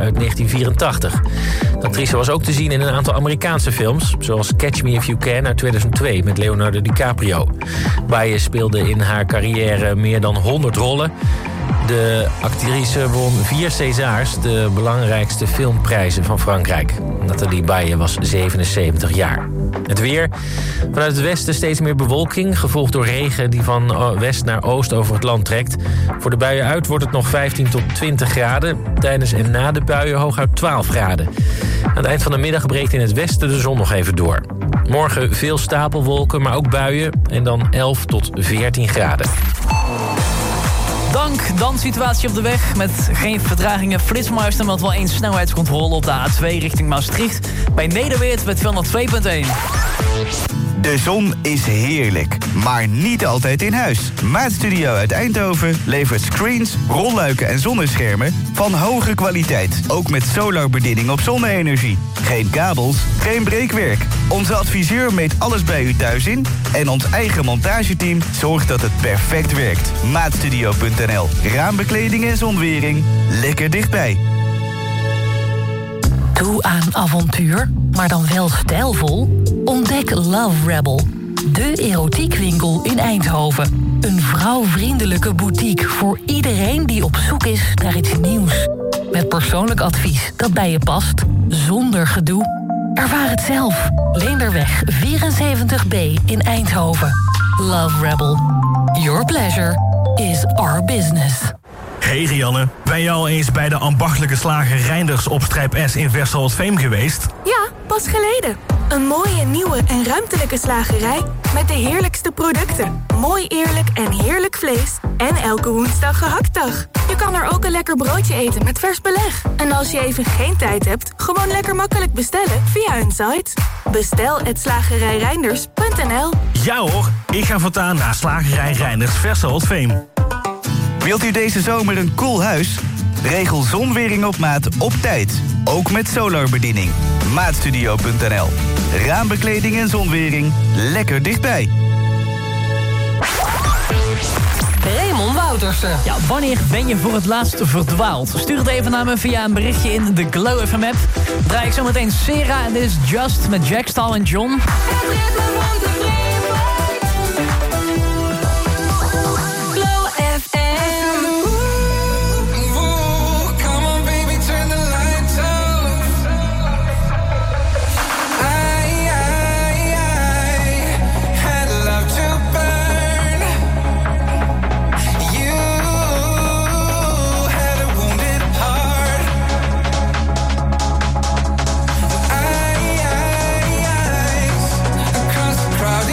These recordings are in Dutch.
uit 1984. De actrice was ook te zien in een aantal Amerikaanse films, zoals Catch Me If You Can uit 2002 met Leonardo DiCaprio. Baye speelde in haar carrière meer dan 100 rollen. De actrice won 4 Césars, de belangrijkste filmprijzen van Frankrijk. Nathalie Baye was 77 jaar. Het weer. Vanuit het westen steeds meer bewolking, gevolgd door regen die van west naar oost over het land trekt. Voor de buien uit wordt het nog 15 tot 20 graden. Tijdens en na de buien hooguit 12 graden. Aan het eind van de middag breekt in het westen de zon nog even door. Morgen veel stapelwolken, maar ook buien en dan 11 tot 14 graden. Dan situatie op de weg met geen vertragingen. Flitsmeister met wel eens snelheidscontrole op de A2 richting Maastricht. Bij Nederweert met 202.1. De zon is heerlijk, maar niet altijd in huis. Maatstudio uit Eindhoven levert screens, rolluiken en zonneschermen van hoge kwaliteit. Ook met solarbediening op zonne-energie. Geen kabels, geen breekwerk. Onze adviseur meet alles bij u thuis in en ons eigen montageteam zorgt dat het perfect werkt. Maatstudio.nl. Raambekleding en zonwering. Lekker dichtbij. Toe aan avontuur, maar dan wel stijlvol? Ontdek Love Rebel, de erotiekwinkel in Eindhoven. Een vrouwvriendelijke boutique voor iedereen die op zoek is naar iets nieuws. Met persoonlijk advies dat bij je past, zonder gedoe. Ervaar het zelf. Leenderweg 74B in Eindhoven. Love Rebel. Your pleasure is our business. Hey Rianne, ben je al eens bij de ambachtelijke slager Reinders op Strijp S in Versel-het-Veem geweest? Ja, pas geleden. Een mooie, nieuwe en ruimtelijke slagerij met de heerlijkste producten. Mooi, eerlijk en heerlijk vlees. En elke woensdag gehaktdag. Je kan er ook een lekker broodje eten met vers beleg. En als je even geen tijd hebt, gewoon lekker makkelijk bestellen via hun site. Bestel@slagerijreinders.nl. Ja hoor, ik ga voortaan naar slagerij Reinders Versel-het-Veem. Wilt u deze zomer een cool huis? Regel zonwering op maat op tijd. Ook met solarbediening. Maatstudio.nl. Raambekleding en zonwering. Lekker dichtbij. Raymond Woutersen. Ja, wanneer ben je voor het laatst verdwaald? Stuur het even naar me via een berichtje in de Glow FM app. Draai ik zo meteen Sera en dit is Just met Jack Stahl en John. Across the crowd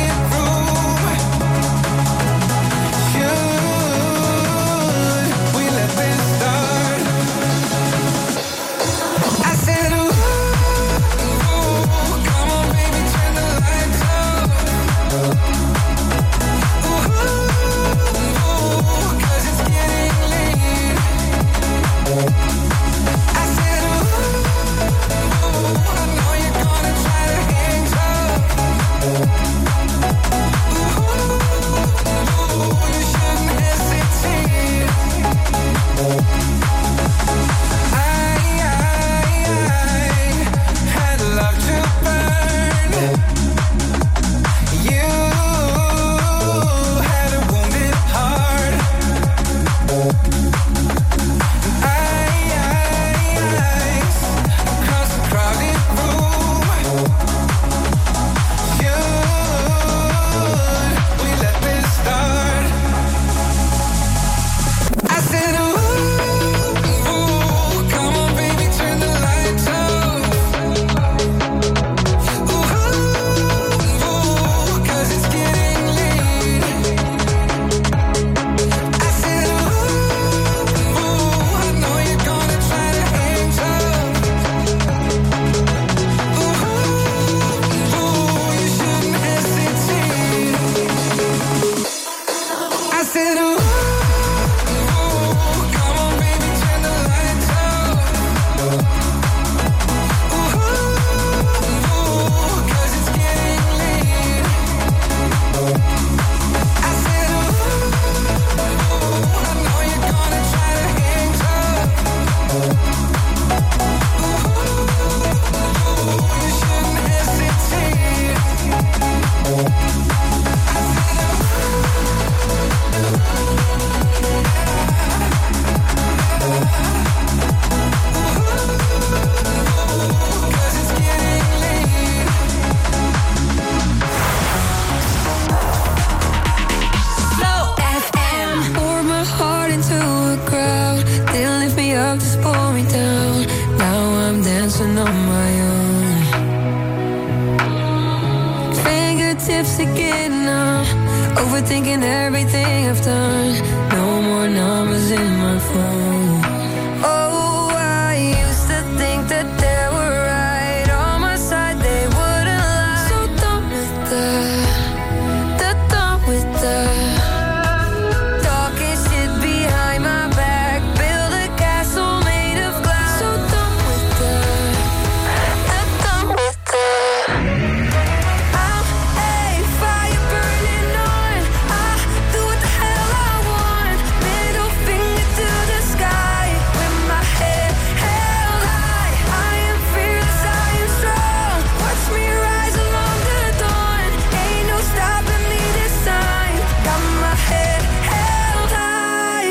lost again now. Overthinking everything I've done. No more numbers in my phone. Oh, I used to think that they were right on my side, they wouldn't lie. So done with that, done with that. Talking shit behind my back, build a castle made of glass. So done with that, done with that. I'm a fire burning on. I do what the hell I want. Middle finger to the sky with my head held high. I am fearless, I am strong. Watch me rise along the dawn. Ain't no stopping me this time. Got my head held high.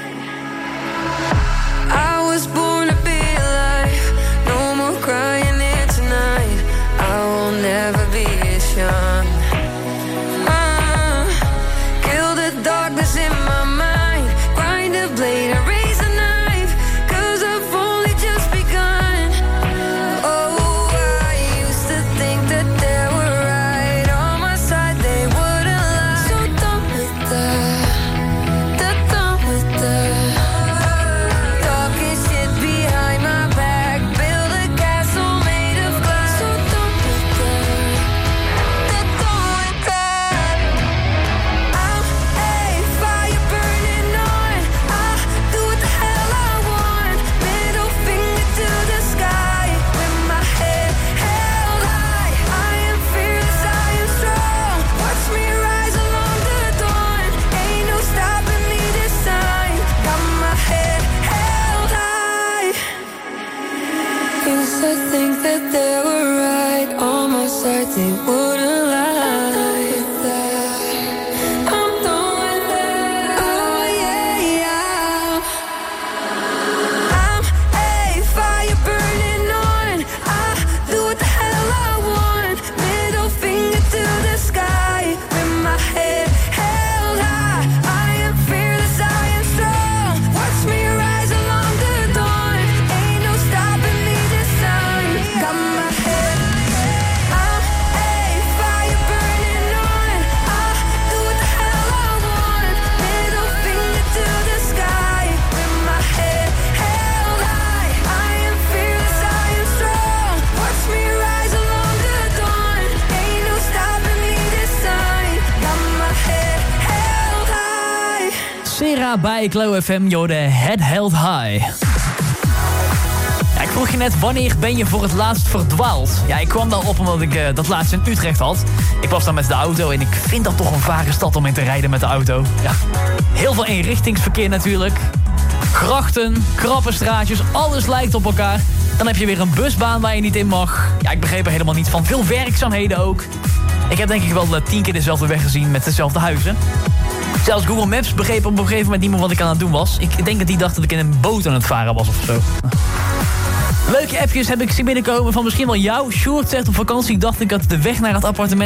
I was born to be alive. No more crying here tonight. I will never be as young. Kill the darkness in my mind. Grind a blade and raise a knife. 'Cause I've only just begun. Oh, I used to think that they were right on my side, they wouldn't lie. So done with that, done with that. Talking shit behind my back, build a castle made of glass. So done with that, done with that. I'm a fire burning on. I do what the hell I want. Middle finger to the sky with my head held high. I am fearless, I am strong. Watch me rise along the dawn. Ain't no stopping me this time. Got my head held high. Used to think that they were right on my side, they wouldn't lie. I'm done with that. Oh yeah, yeah. I'm a fire burning on. I do what the hell I want. Middle finger to the sky with my head held high. I am fearless, I am strong. Watch me rise along the dawn. Ain't no stopping me this time. Got my head. I'm a fire burning on. I do what the hell I want. Middle finger to the sky with my head held high. I am fearless, I am strong. Watch me rise along the dawn. Ain't no stopping me this time. Got my head held high. Sera bij Glow FM, joh, de Head Held High. Ja, ik vroeg je net, wanneer ben je voor het laatst verdwaald? Ja, ik kwam daar op omdat ik dat laatst in Utrecht had. Ik was daar met de auto en ik vind dat toch een vage stad om in te rijden met de auto. Ja. Heel veel eenrichtingsverkeer natuurlijk. Grachten, krappe straatjes, alles lijkt op elkaar. Dan heb je weer een busbaan waar je niet in mag. Ja, ik begreep er helemaal niet van. Veel werkzaamheden ook. Ik heb denk ik wel 10 keer dezelfde weg gezien met dezelfde huizen. Zelfs Google Maps begreep op een gegeven moment niet meer wat ik aan het doen was. Ik denk dat die dacht dat ik in een boot aan het varen was of zo. Leuke appjes heb ik zien binnenkomen van misschien wel jou. Sjoerd zegt, op vakantie dacht ik dat ik de weg naar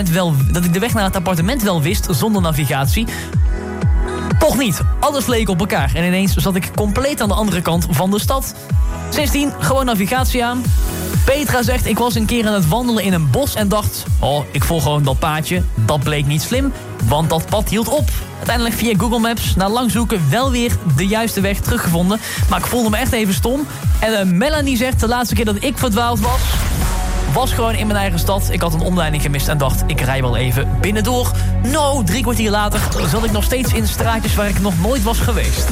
het appartement wel wist zonder navigatie. Toch niet. Alles leek op elkaar. En ineens zat ik compleet aan de andere kant van de stad. Sindsdien gewoon navigatie aan. Petra zegt, ik was een keer aan het wandelen in een bos en dacht, oh, ik volg gewoon dat paadje. Dat bleek niet slim, want dat pad hield op. Uiteindelijk via Google Maps, na lang zoeken, wel weer de juiste weg teruggevonden. Maar ik voelde me echt even stom. En Melanie zegt, de laatste keer dat ik verdwaald was gewoon in mijn eigen stad. Ik had een omleiding gemist en dacht, ik rij wel even binnendoor. 3 kwartier later zat ik nog steeds in straatjes waar ik nog nooit was geweest.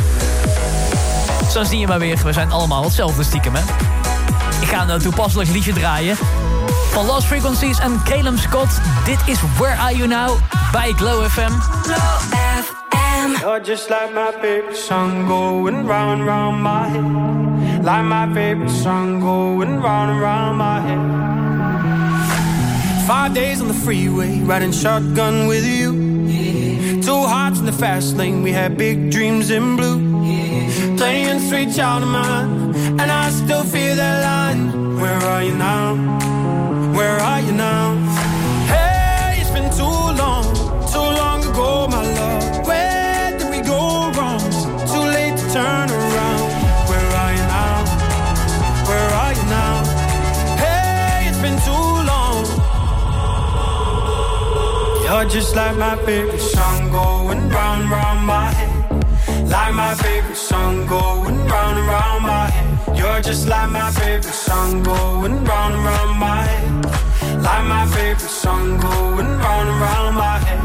Zo zie je maar weer, we zijn allemaal hetzelfde stiekem, hè. Ik ga een toepasselijk liedje draaien van Lost Frequencies en Caleb Scott. Dit is Where Are You Now bij Glow FM. Glow FM. You're just like my favorite song going round and round my head. Like my favorite song going round and round my head. 5 days on the freeway, riding shotgun with you. Yeah. 2 hearts in the fast lane, we had big dreams in blue. Yeah. Playing sweet child of mine, and I still feel that line. Where are you now? Where are you now? Hey, it's been too long ago, my love. Where did we go wrong? Too late to turn around. Where are you now? Where are you now? Hey, it's been too long. You're just like my favorite song going round, round my head. Like my favorite song going round and round my head. You're just like my favorite song going round and round my head. Like my favorite song going round and round my head.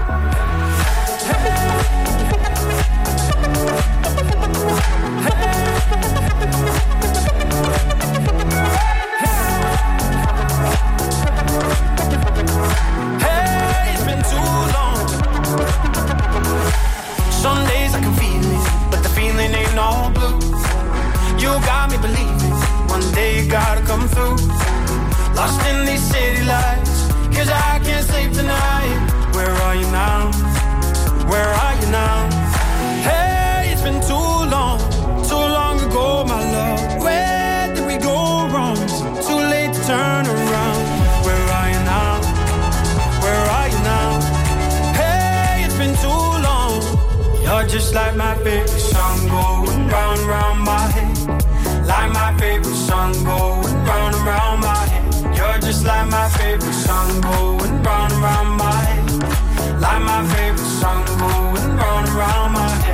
Hey, it's been too long. Some days I can feel it, but the feeling ain't all blue. You got me believing one day you gotta come through. Lost in these city lights, 'cause I can't sleep tonight. Where are you now? Where are you now? Hey, it's been too long ago, my love. Where did we go wrong? It's too late to turn around. Where are you now? Where are you now? Hey, it's been too long. You're just like my favorite song going round, round my head. Like my favorite song going round and round my head. You're just like my favorite song going round and round my head. Like my favorite song going round and round my head.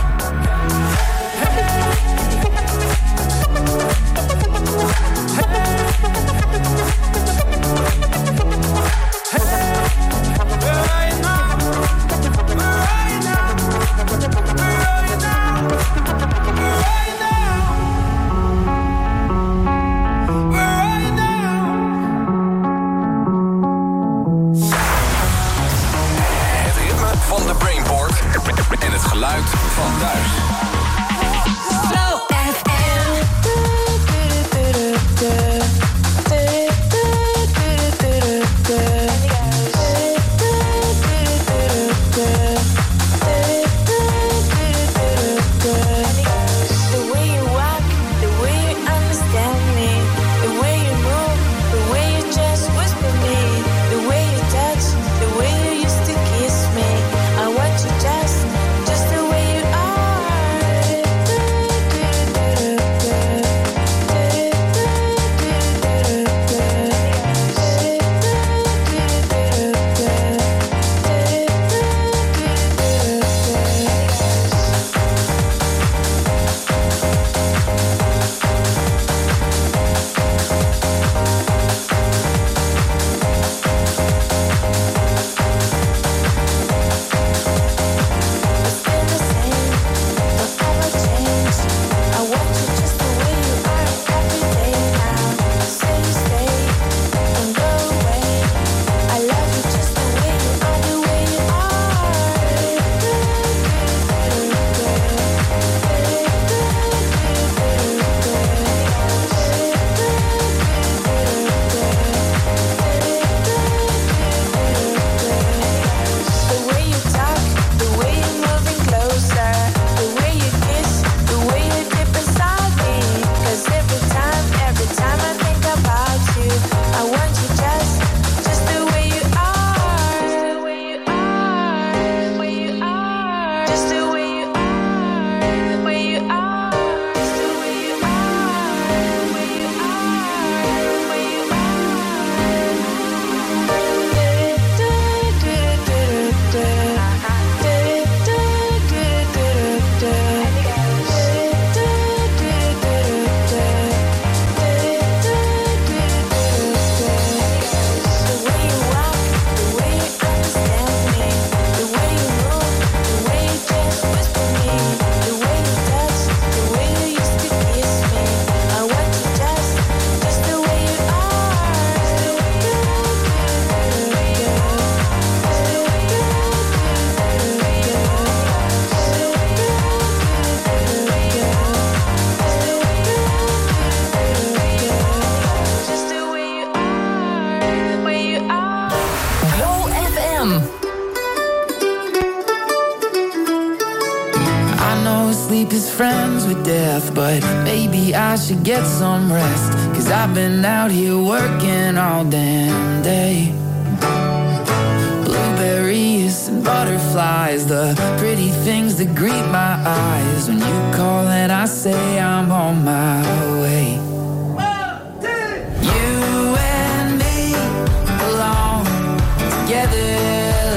En het geluid van thuis. Flow FM. The way you walk, the way you understand me, the way you move, the way you just whisper me, the way you touch, the way you used to kiss me. I want you just the way you are. sleep is friends with death, but maybe I should get some rest, 'cause I've been out here working all damn day. Blueberries and butterflies, the pretty things that greet my eyes when you call and I say I'm on my way. You and me belong together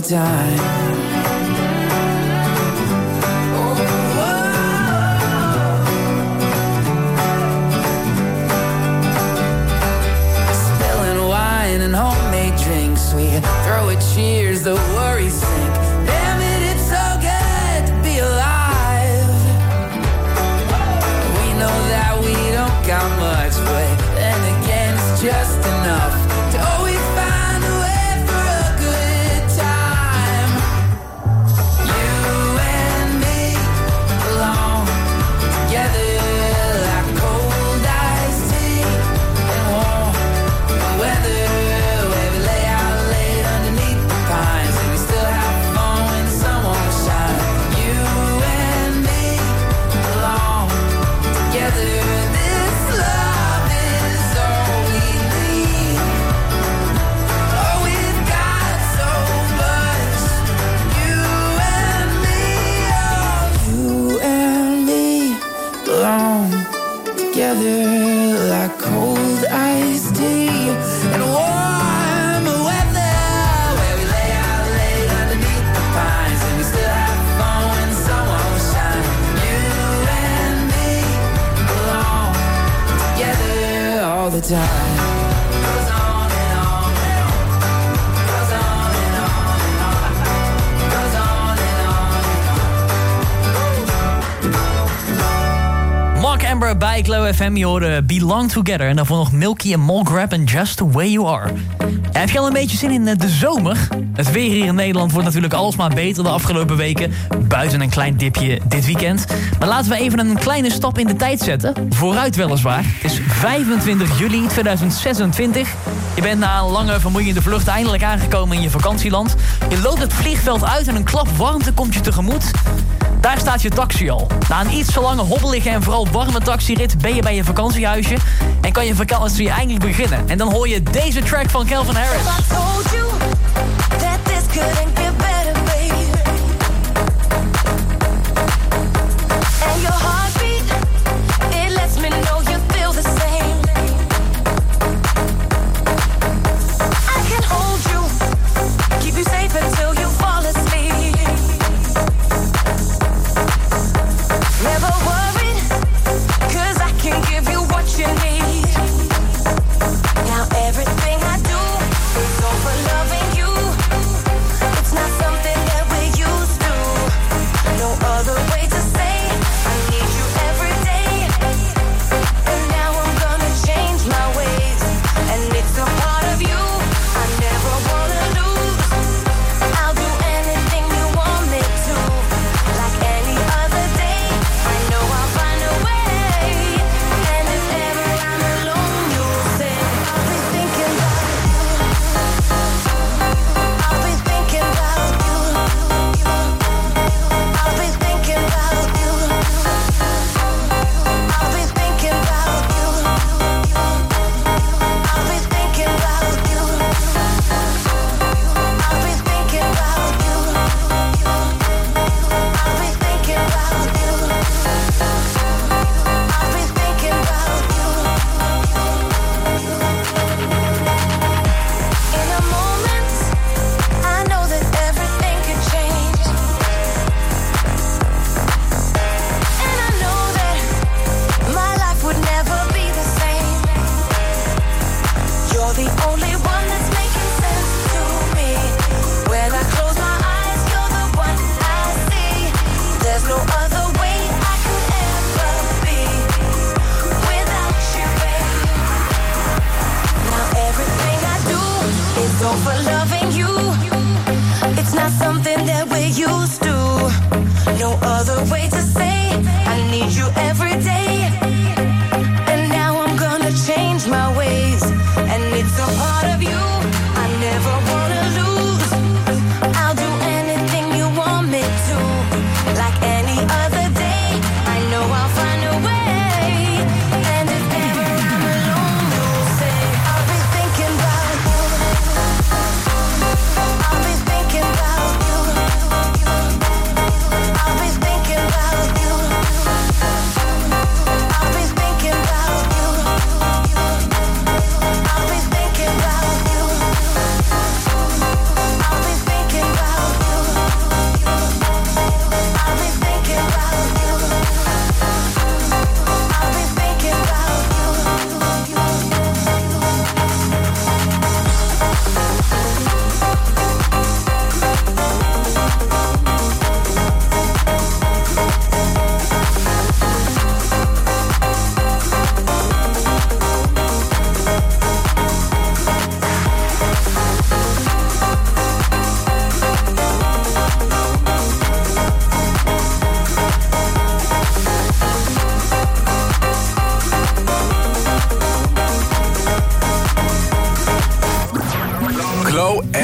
time. Spilling wine and homemade drinks, we throw a cheers, the worries sink. Damn it, it's so good to be alive. We know that we don't got much, but then again it's just enough to always find a way for a good time. You and me belong together like cold iced tea and warm weather, where we lay out late underneath the pines and we still have fun when the sun won't shine. You and me belong together. This love is all we need. Oh, we've got so much. You and me, oh, you and me belong together like cold iced tea and warm weather, where we lay out late underneath the pines and we still have fun when the sun won't shine. You and me belong together all the time. Goes on and on and on. Goes on and on and on. Goes on and on and on. Mark Amber bij Glow FM. Je hoorde Belong Together. En daarvoor nog Milky en Mole Grab en Just The Way You Are. Ja, heb je al een beetje zin in de zomer? Het weer hier in Nederland wordt natuurlijk alsmaar beter de afgelopen weken. Buiten een klein dipje dit weekend. Maar laten we even een kleine stap in de tijd zetten. Vooruit weliswaar. Het is 25 juli 2026. Je bent na een lange vermoeiende vlucht eindelijk aangekomen in je vakantieland. Je loopt het vliegveld uit en een klap warmte komt je tegemoet. Daar staat je taxi al. Na een iets te lange hobbelige en vooral warme taxirit ben je bij je vakantiehuisje en kan je vakantie eindelijk beginnen. En dan hoor je deze track van Calvin Harris. I told you that this couldn't get better, baby. And your heartbeat, it lets me know you feel the same. I can hold you, keep you safe until you fall asleep. Never worried, 'cause I can give you what you need. Now everything I do is all for loving you. It's not something that we're used to. No other way to say I need you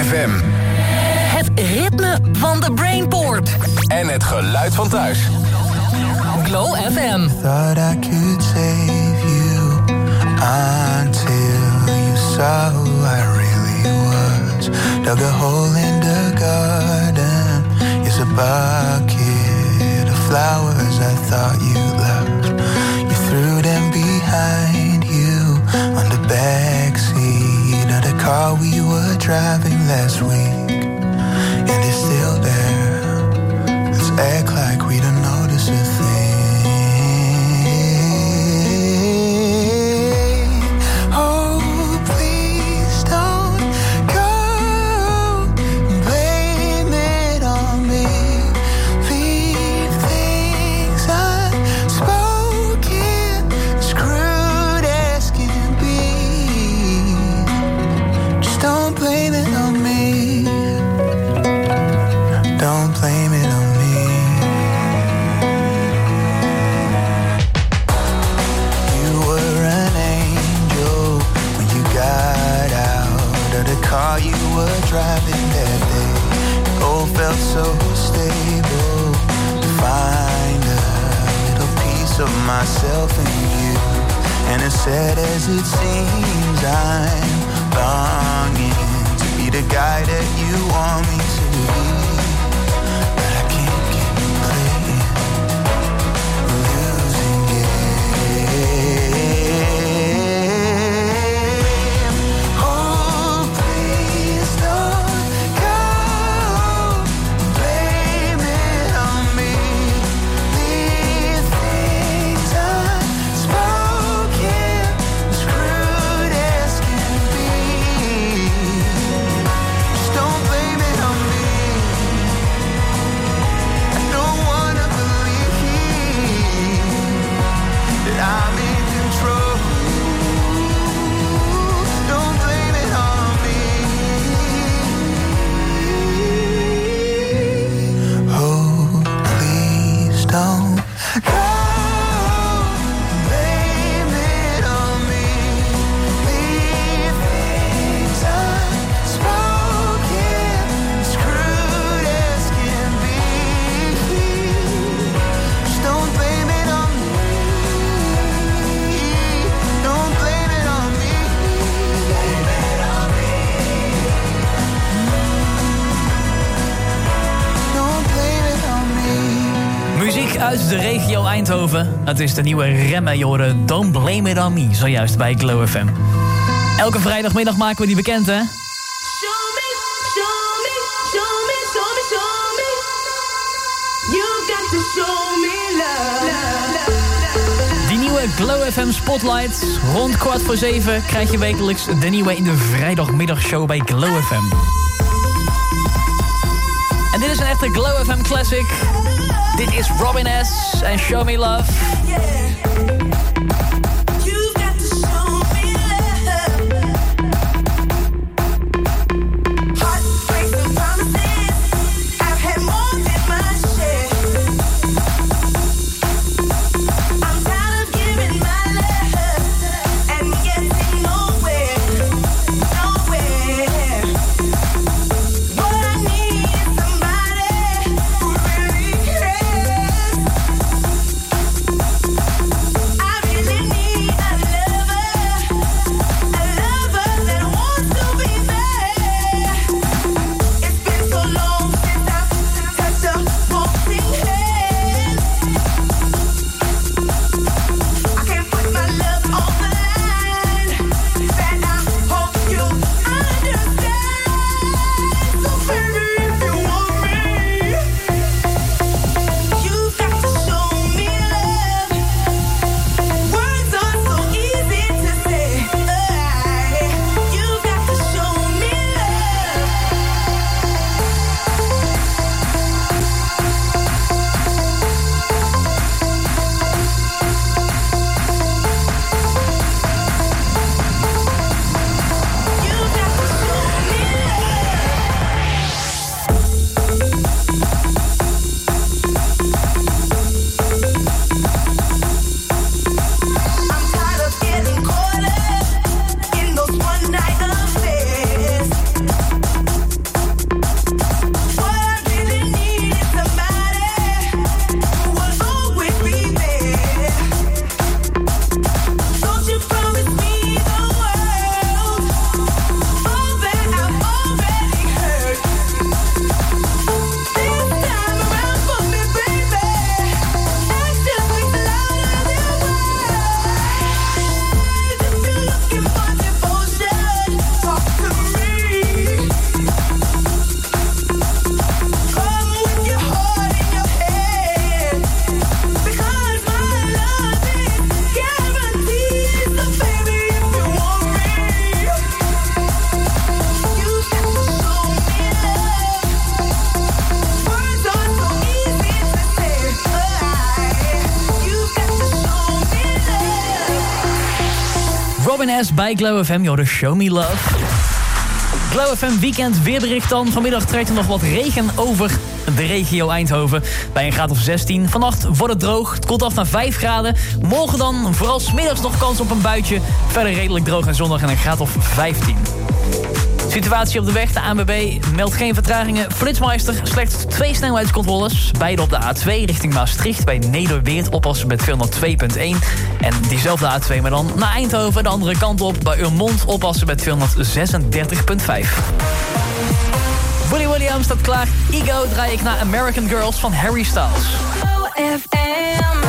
FM. Het ritme van de Brainport. En het geluid van thuis. Glow FM. Thought I could save you until you saw who I really was. Dug a hole in the garden. It's a bucket of flowers I thought you loved. You threw them behind you on the backseat of the car we were driving last week. And it's still there. Let's act like we don't notice a thing. Driving that day, it all felt so stable. To find a little piece of myself in you. And as sad as it seems, I'm longing to be the guy that you want me to be. But I can't keep playing a losing game. Uit de regio Eindhoven. Dat is de nieuwe remmen, joren. Don't Blame It On Me, zojuist bij Glow FM. Elke vrijdagmiddag maken we die bekend, hè? Die nieuwe Glow FM Spotlight. Rond 6:15 krijg je wekelijks de nieuwe in de vrijdagmiddagshow bij Glow FM. En dit is een echte Glow FM classic. Dit is Robin S. en Show Me Love. Robin S. bij Glow FM, joh, de Show Me Love. Glow FM weekend weerbericht dan. Vanmiddag trekt er nog wat regen over de regio Eindhoven. Bij een graad of 16. Vannacht wordt het droog. Het koelt af naar 5 graden. Morgen dan vooral 's middags nog kans op een buitje. Verder redelijk droog en zonnig en een graad of 15. Situatie op de weg. De ANWB meldt geen vertragingen. Flitsmeister slechts 2 snelheidscontroles. Beide op de A2 richting Maastricht. Bij Nederweert oppassen met 202.1. En diezelfde A2 maar dan naar Eindhoven. De andere kant op. Bij Urmond oppassen met 236.5. Willy Williams staat klaar. Ego draai ik naar American Girls van Harry Styles. FM.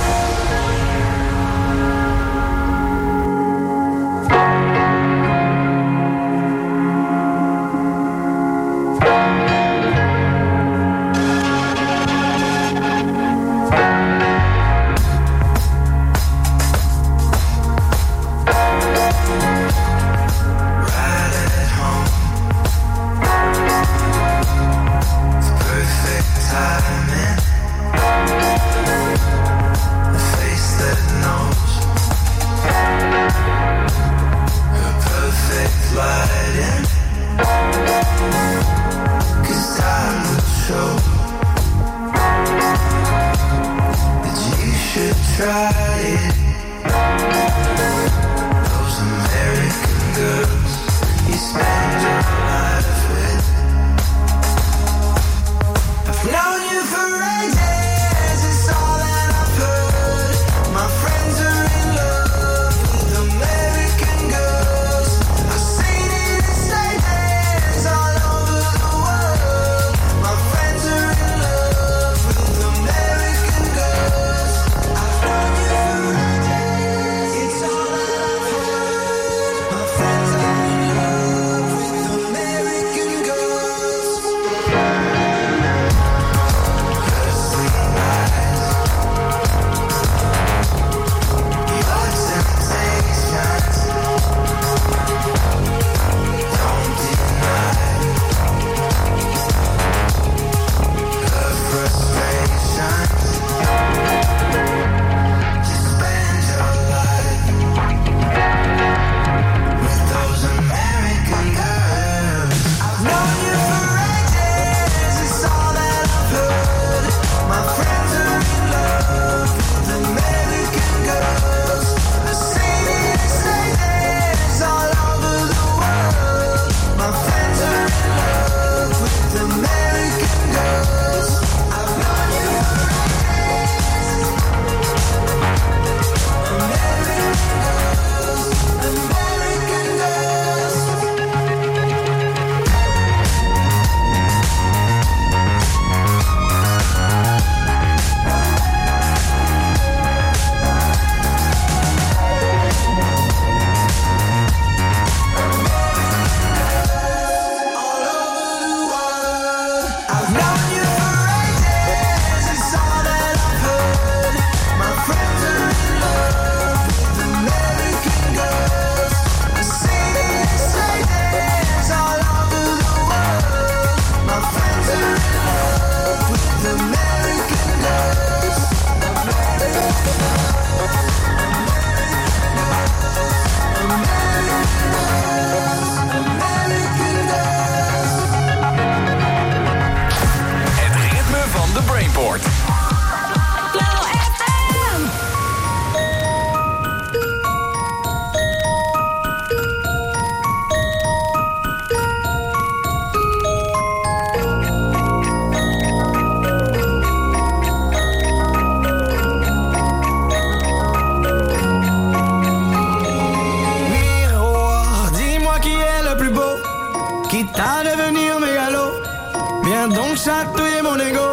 chatouiller mon ego.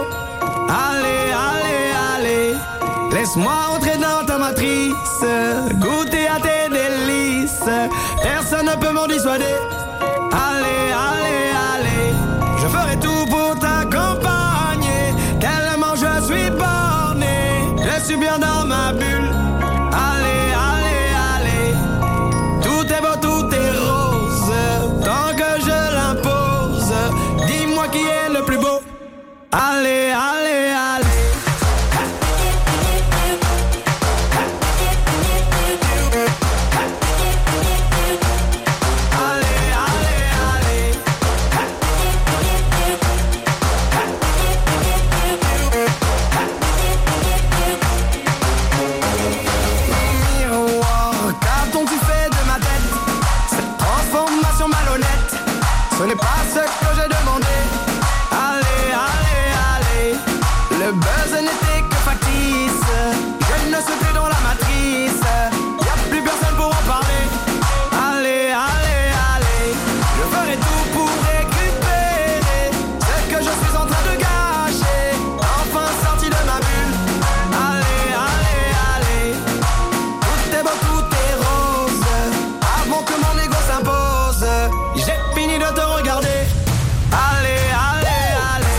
Allez, allez, allez, laisse-moi entrer dans ta matrice, goûter à tes délices. Personne ne peut m'en dissuader. Allez, allez, allez, je ferai tout pour t'accompagner. Tellement je suis borné, je suis bien dans ma bulle. Allez, allez, allez, tout est beau, tout est rose. Tant que je l'impose, dis-moi qui est le plus beau. Allez, allez, allez. Ce n'est pas ce que j'ai demandé. Allez, allez, allez. Le buzz n'était que factice. Je ne suis plus dans la matrice. Y'a plus personne pour en parler. Allez, allez, allez. Je ferai tout pour récupérer ce que je suis en train de gâcher. Enfin sorti de ma bulle. Allez, allez, allez. Tout est beau, tout est rose. Avant que mon ego s'impose, j'ai fini de te regarder. Allez, allez, allez.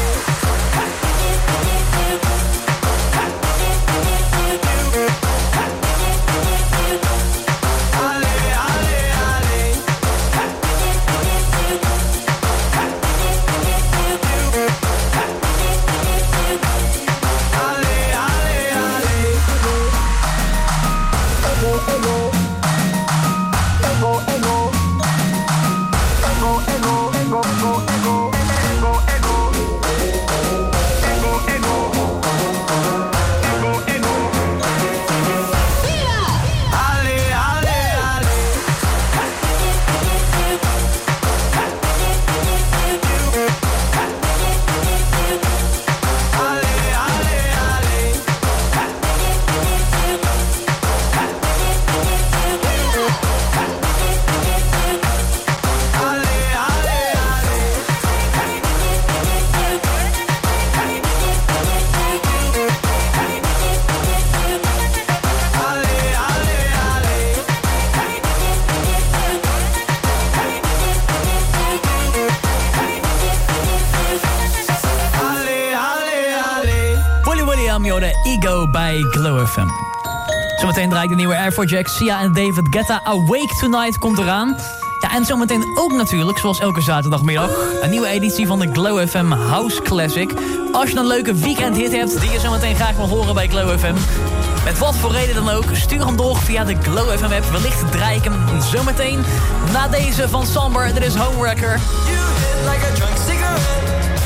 Ego bij Glow FM. Zometeen draai ik de nieuwe Afrojack, Sia en David Guetta. Awake Tonight komt eraan. Ja, en zometeen ook natuurlijk, zoals elke zaterdagmiddag, een nieuwe editie van de Glow FM House Classic. Als je een leuke weekendhit hebt die je zometeen graag wil horen bij Glow FM, met wat voor reden dan ook, stuur hem door via de Glow FM app. Wellicht draai ik hem zometeen na deze van Samber. Dit is Homewrecker. You hit like a drunk cigarette.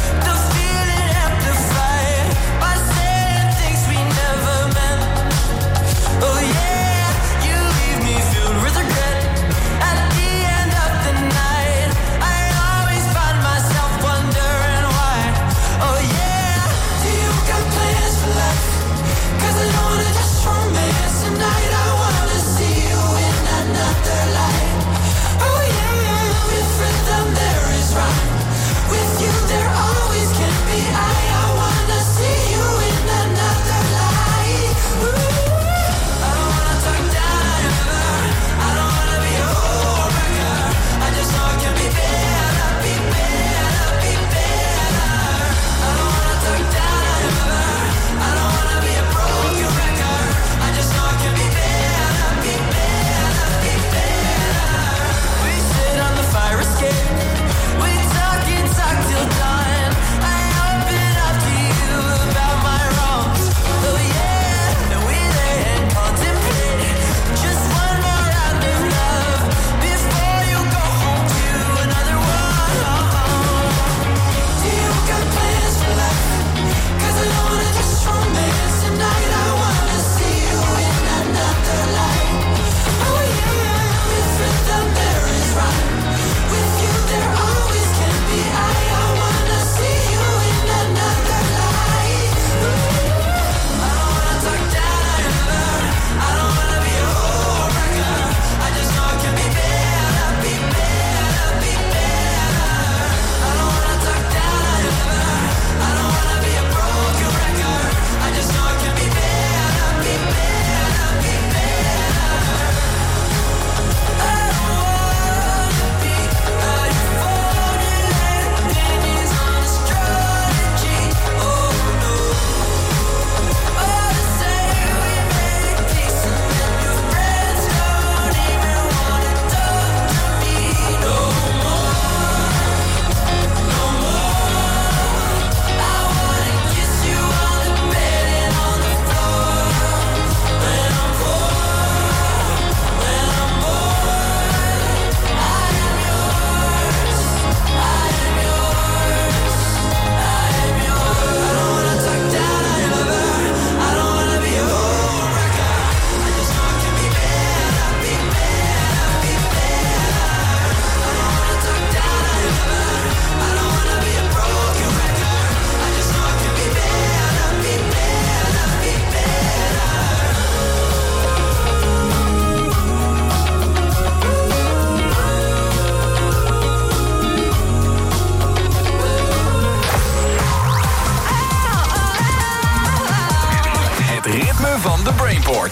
Oh yeah, you leave me filled with regret. At the end of the night, I always find myself wondering why. Oh yeah, do you got plans for life? 'Cause I don't wanna just romance tonight. I wanna see you in another light. Oh yeah, with rhythm there is rhyme. With you there Report.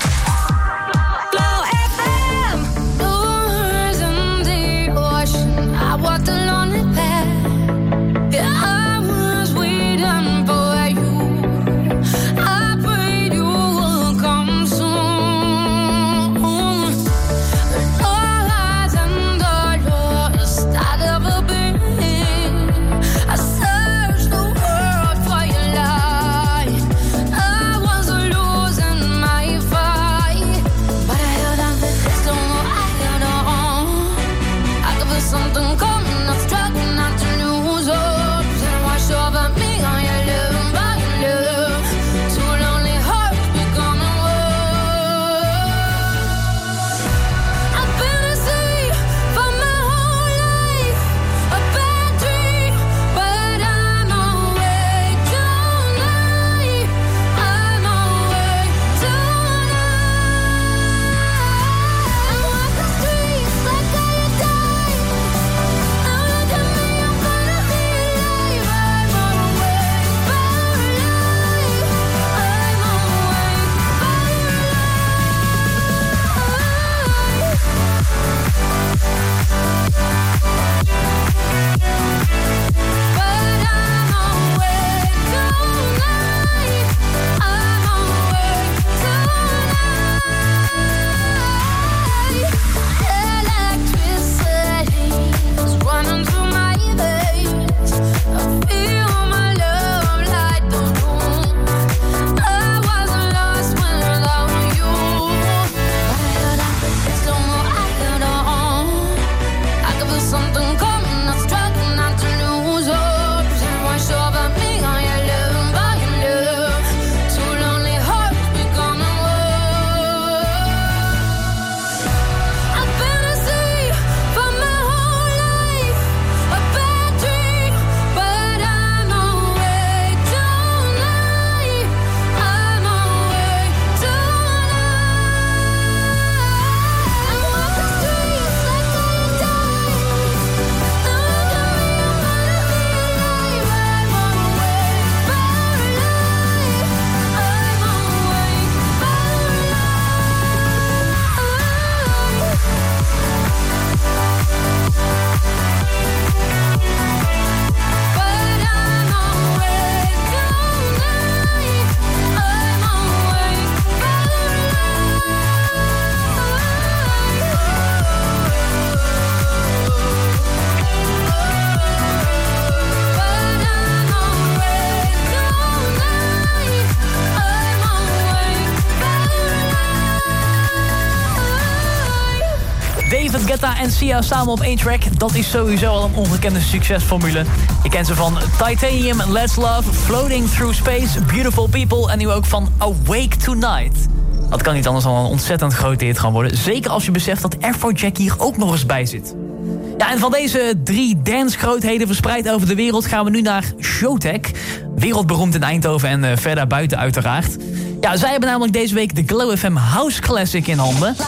David Guetta en Sia samen op één track. Dat is sowieso al een ongekende succesformule. Je kent ze van Titanium, Let's Love, Floating Through Space, Beautiful People en nu ook van Awake Tonight. Dat kan niet anders dan een ontzettend grote hit gaan worden. Zeker als je beseft dat Afrojack hier ook nog eens bij zit. Ja, en van deze 3 dancegrootheden verspreid over de wereld gaan we nu naar Showtek. Wereldberoemd in Eindhoven en verder buiten uiteraard. Ja, zij hebben namelijk deze week de Glow FM House Classic in handen.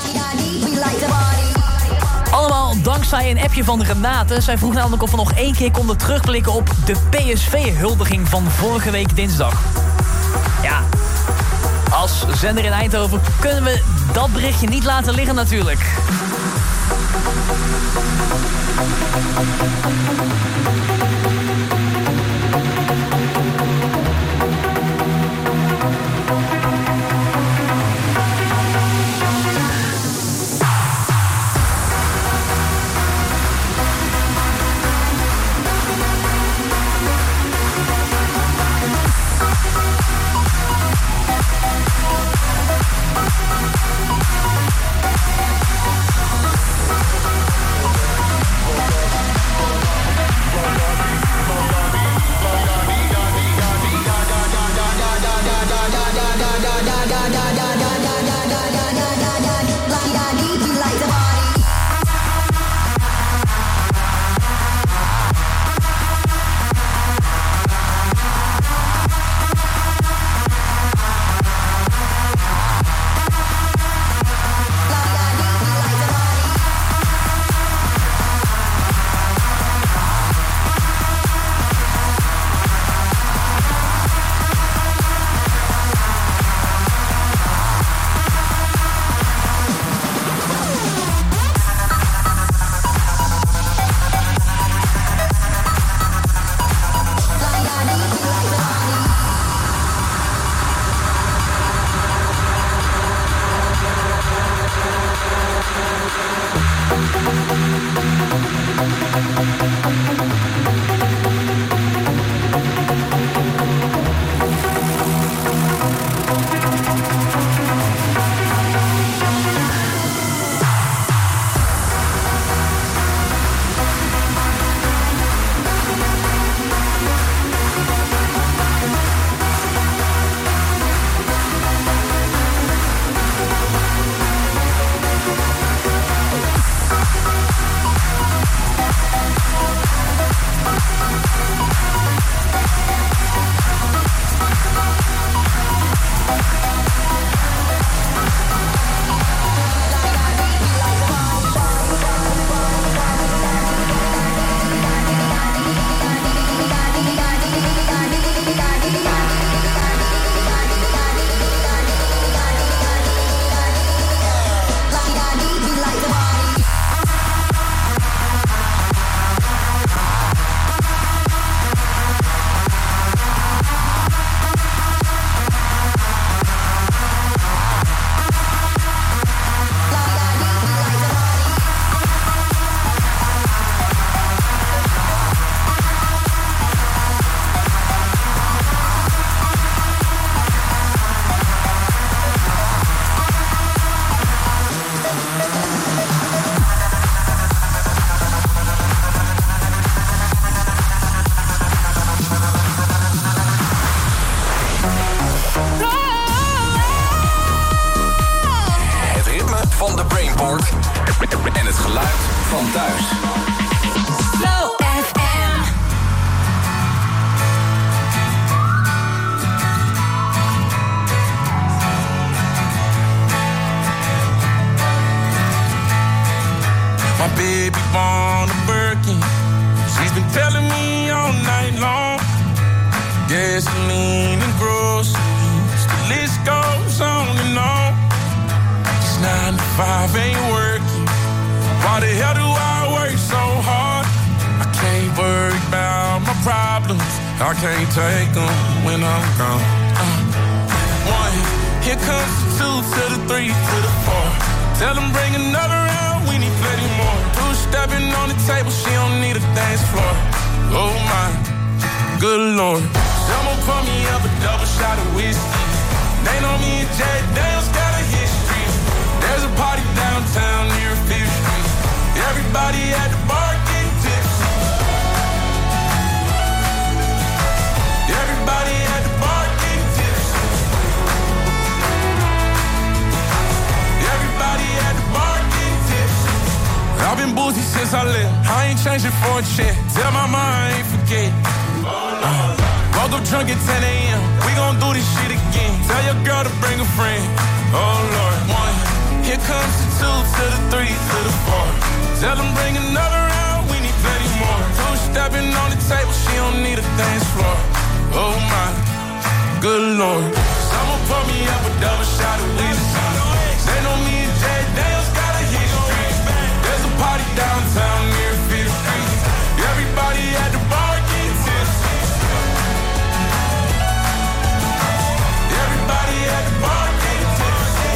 Allemaal dankzij een appje van Renate. Zij vroeg namelijk of we nog 1 keer konden terugblikken op de PSV-huldiging van vorige week dinsdag. Ja, als zender in Eindhoven kunnen we dat berichtje niet laten liggen natuurlijk. geluid van thuis. Flow FM. My baby born a Birkin. She's been telling me all night long. Gasoline and groceries, the list goes on and on. This 9 to 5 ain't working. Why the hell do I work so hard? I can't worry about my problems. I can't take them when I'm gone. 1, here comes the 2 to the 3 to the 4. Tell them bring another round, we need plenty more. 2 stepping on the table, she don't need a dance floor. Oh my, good Lord. Someone pour me up a double shot of whiskey. They know me and Jay Dale's got a history. There's a party downtown near 5th Street. Everybody at the bar getting tipsy. Everybody at the bar getting tipsy. Everybody at the bar getting tipsy. I've been boozy since I left. I ain't changing for a check. Tell my mom I ain't forget. Woke up drunk at 10 a.m. We gon' do this shit again. Tell your girl to bring a friend. Oh Lord. 1, here comes the 2 to the 3 to the 4. Tell them bring another round, we need plenty more. 2 stepping on the table, she don't need a dance floor. Oh my, good Lord. Someone pour me up a double shot of whiskey. They know me and Jay Dale's got a history. There's a party downtown near 5th Street. Everybody at the bar getting tipsy. Everybody at the bar getting tipsy.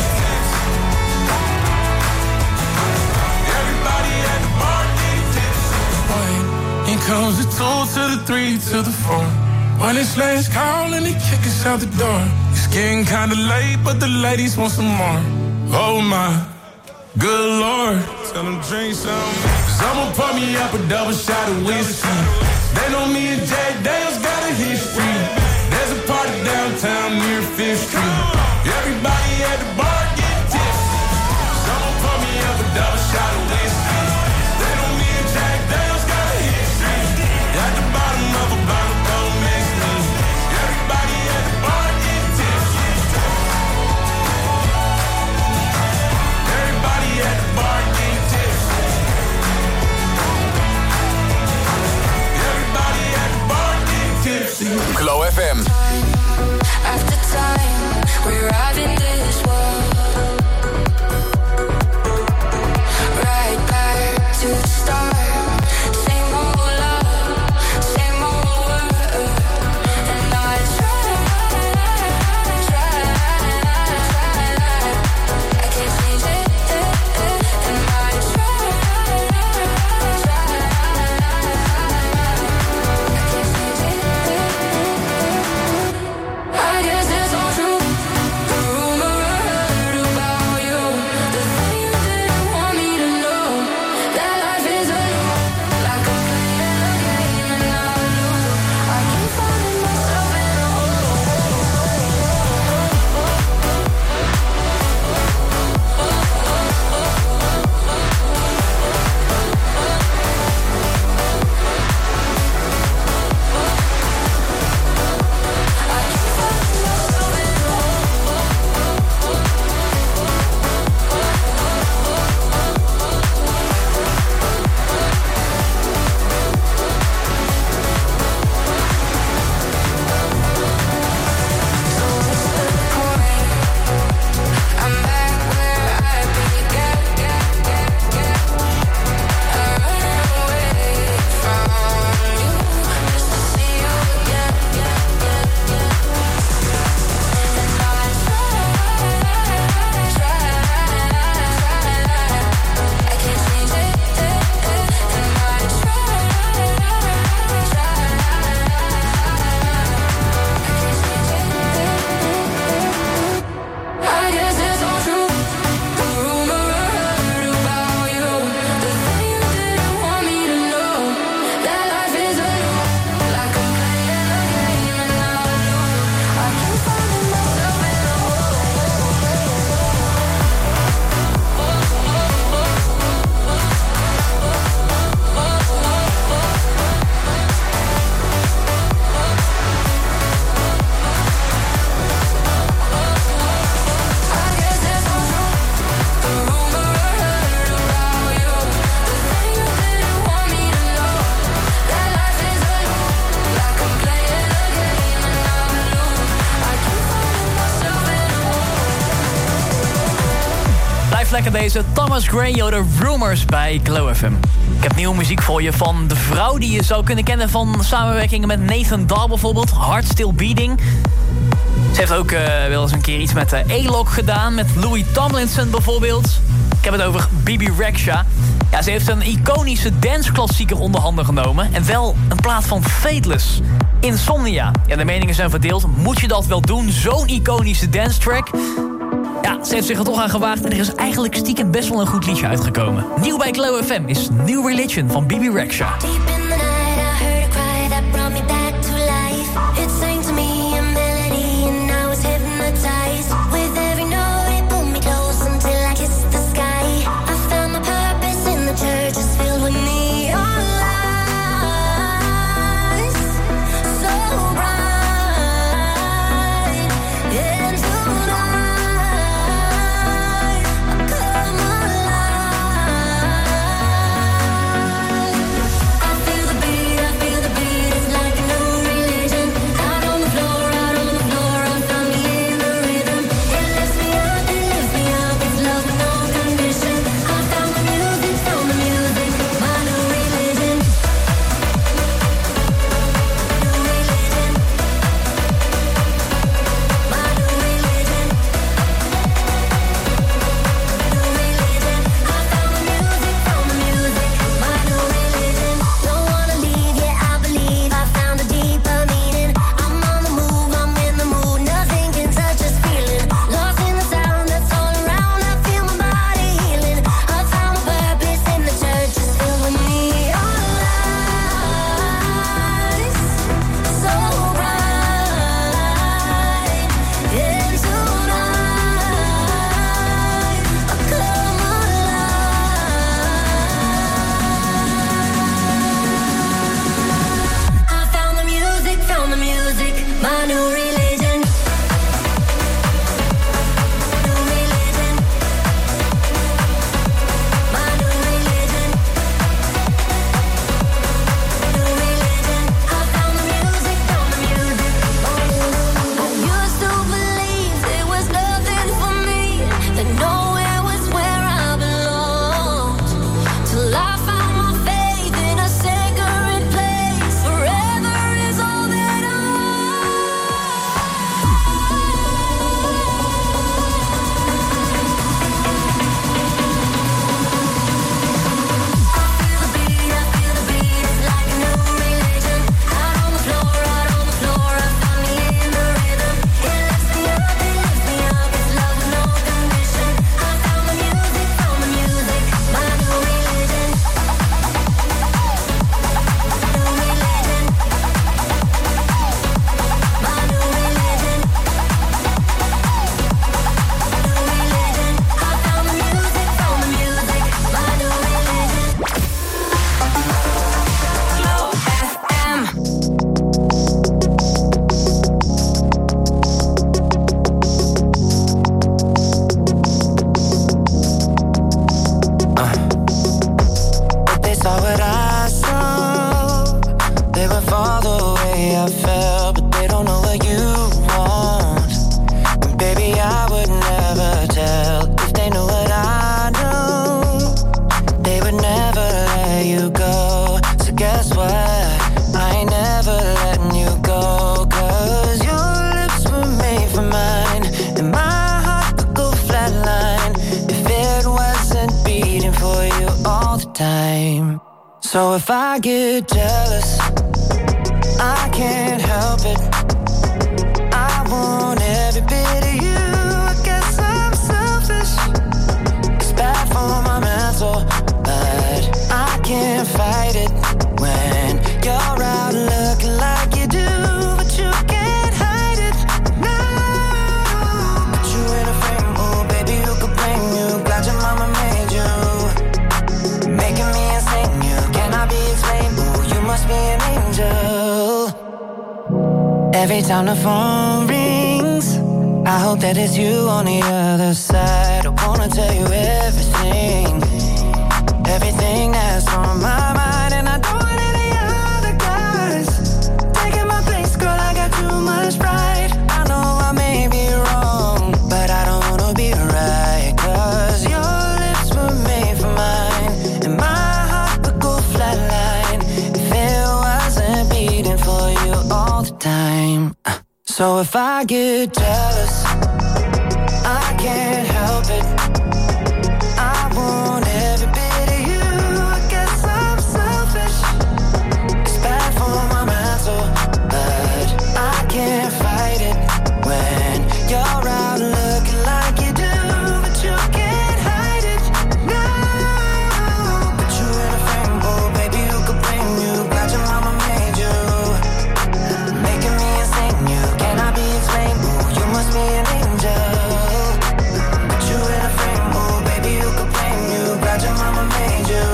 Everybody at the bar getting tipsy. Here comes the 2 to the 3 to the 4. When it's last call and they kick us out the door. It's getting kinda late, but the ladies want some more. Oh my, good Lord. Tell them drink some. Someone pour me up a double shot of whiskey. They know me and Jay Dale's got a history. There's a party downtown near 5th Street. Everybody at the bar getting tipsy. Someone pour me up a double shot of whiskey. They know me and Jack Dale's got a history. At the bottom of a bottle, don't mix me. Everybody at the bar getting tipsy. Everybody at the bar getting tipsy. Everybody at the bar getting tipsy. Glow FM. After time, we arrive in this world. Right back. lekker deze Thomas Gray, de Rumors bij Glow FM. Ik heb nieuwe muziek voor je van de vrouw die je zou kunnen kennen van samenwerkingen met Nathan Dahl bijvoorbeeld. Heart Still Beating. Ze heeft ook wel eens een keer iets met A-Lock gedaan, met Louis Tomlinson bijvoorbeeld. Ik heb het over Bibi Rexha. Ja, ze heeft een iconische danceklassieker onder handen genomen. En wel een plaat van Fateless. Insomnia. Ja, de meningen zijn verdeeld. Moet je dat wel doen? Zo'n iconische dance track? Ja, ze heeft zich er toch aan gewaagd. En er is eigenlijk stiekem best wel een goed liedje uitgekomen. Nieuw bij Glow FM is New Religion van Bibi Rexha. Deep in the night I heard a cry that brought me back to life. It sang to me a melody and I was hypnotized. With every note it pulled me close until I kissed the sky. I found my purpose in the church is filled with neon lights. So bright. And tonight I come alive. I feel the beat, it's like a new religion. Out on the floor, I found me in the rhythm. It lifts me up, it's love with no condition. I found the music, my new religion. Don't wanna leave, yeah, I believe I found a deeper meaning. I'm on the move, I'm in the mood, nothing can touch this feeling. Lost in the sound that's all around, I feel my body healing. I found my purpose in the church, it's filled with neon lights. So bright, and tonight I come alive. I found the music, my new religion. New religion. My new religion. New religion. I found the music, I used to believe there was nothing for me, that nowhere was where I belonged. Till I found my faith in a sacred place. Forever is all that I feel the beat, it's like a new religion. Out on the floor, I found me in the rhythm. It lifts me up, it's love with no condition. I found the music, my new religion. New religion. My new religion. New religion. I found the music, my new religion. Glow FM. If they saw what I saw, they would fall the way I felt. But they don't know what you want. And baby, I would never tell. If they knew what I know, they would never let you go. So guess what? I ain't never letting you go. 'Cause your lips were made for mine, and my heart could go flatline if it wasn't beating for you all the time. So if I get jealous, I can't help it. I want every bit of you. I guess I'm selfish. It's bad for my mental, but I can't fight it when you're out looking like you do, but you can't hide it. No, put you in a frame, oh baby, who could blame you? Glad your mama made you, making me insane. You cannot be explained. Oh, you must be an angel. Every time the phone rings, I hope that it's you on the other side. I wanna tell you everything that's on my mind. And I don't want any other guys taking my place, girl, I got too much pride. I know I may be wrong, but I don't wanna be right. 'Cause your So if I get jealous, I can't help it. I want every bit of you. I guess I'm selfish. It's bad for my mental, but I can't fight it when you're out looking like you do, but you can't hide it. No, put you in a frame, oh baby, who could blame you? Glad your mama made you, making me insane. You cannot be explained. Ooh, you must be an angel. Put you in a frame, oh baby, who could blame you? Glad your mama made you,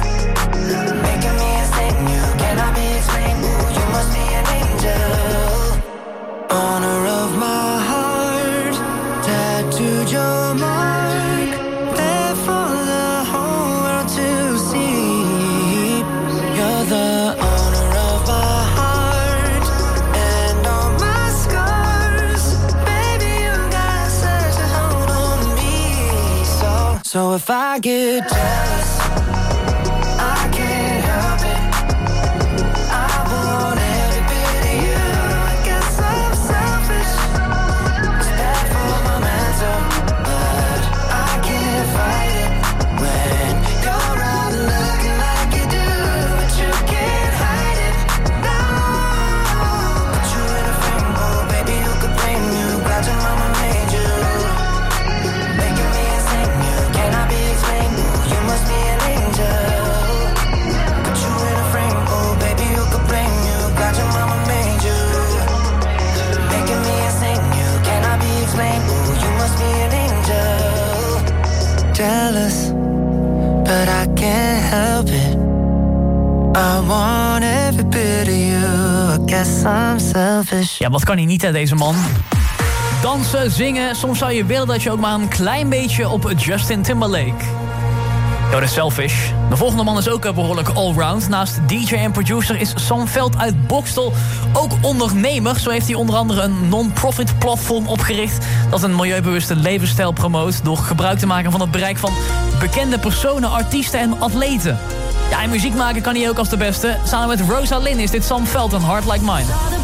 making me insane. You cannot be explained. Ooh, you must be an angel. Honor of my heart, tattooed your mark, there for the whole world to see. You're the owner of my heart and all my scars. Baby, you got such a hold on me. So if I get jealous, I can't help it. I want every bit of you. I guess I'm selfish. It's bad for my mental, but I can't fight it when you're out looking like you do, but you can't hide it. No, put you in a frame, oh baby, who could blame you? Glad your mama made you, making me insane. You cannot be explained. Ooh, you must be an angel. Put you in a frame, oh baby, who could blame you? Glad your mama made you, making me insane. You cannot be explained. Ooh, you must be an angel. Jealous, but I can't help it. I want every bit of you. I guess I'm selfish. Ja, wat kan hij niet, hè, deze man? Dansen, zingen, soms zou je willen dat je ook maar een klein beetje op Justin Timberlake. Ja, dat is Selfish. De volgende man is ook behoorlijk allround. Naast DJ en producer is Sam Veld uit Boxtel ook ondernemer. Zo heeft hij onder andere een non-profit platform opgericht dat een milieubewuste levensstijl promoot door gebruik te maken van het bereik van bekende personen, artiesten en atleten. Ja, en muziek maken kan hij ook als de beste. Samen met Rosa Lynn is dit Sam Veld en Heart Like Mine.